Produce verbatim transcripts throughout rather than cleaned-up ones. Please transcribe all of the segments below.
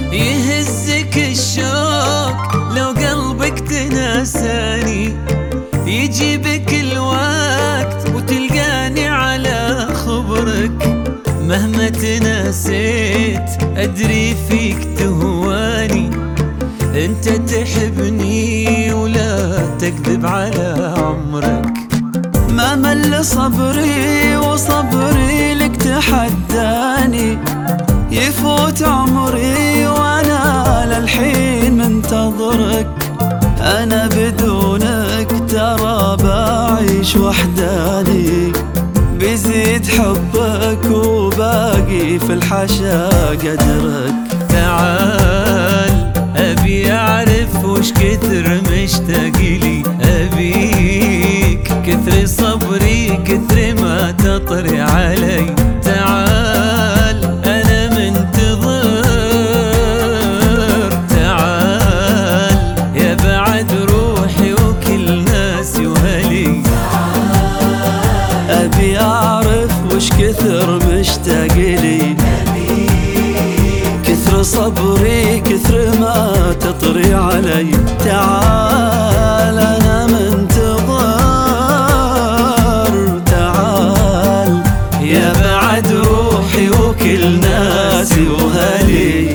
يهزك الشوق لو قلبك تناساني، يجيبك الوقت وتلقاني على خبرك. مهما تناسيت أدري فيك تهواني، انت تحبني ولا تكذب على عمرك. ما مل صبري وصبري لك تحداني، يفوت عمري وانا للحين منتظرك. انا بدونك ترى بعيش وحداني، بيزيد حبك وباقي في الحشا قدرك. تعال أبي أعرف وش كثر مشتاق لي، أبيك كثر صبري كثر ما تطري علي. تعال أنا منتظر، تعال يا بعد روحي وكل ناسي وهلي. أبي أعرف وش كثر مشتاق لي، كثر صبري كثر ما تطري علي. تعال أنا منتظر، تعال يا بعد روحي وكل ناسي وهلي.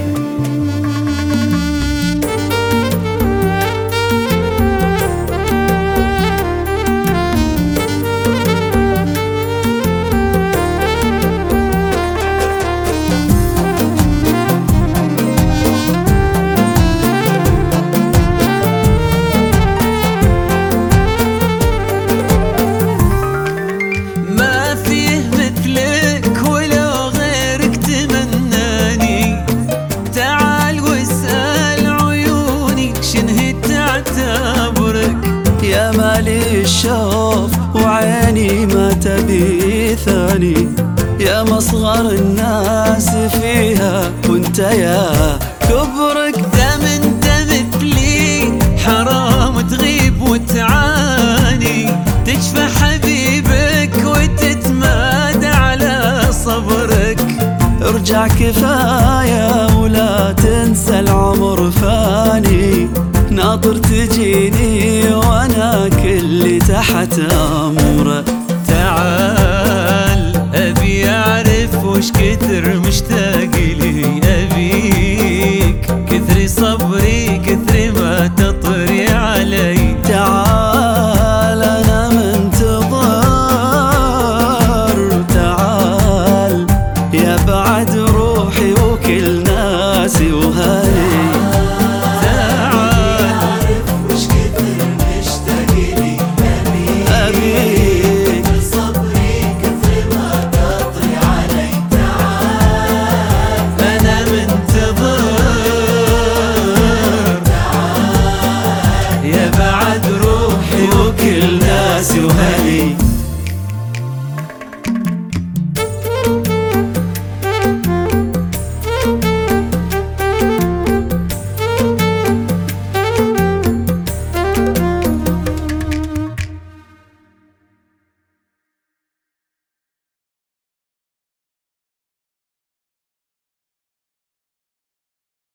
يا مالي الشوف وعيني ما تبي ثاني، يا مصغر الناس فيها وانت يا كبرك. دام انت مثلي حرام تغيب وتعاني، تشفى حبيبك وتتمادى على صبرك. ارجع كفاية ولا تنسى العمر فاني، ناطر تجيني وانا كلي تحت امره. تعال ابي اعرف وش كثر مشتاق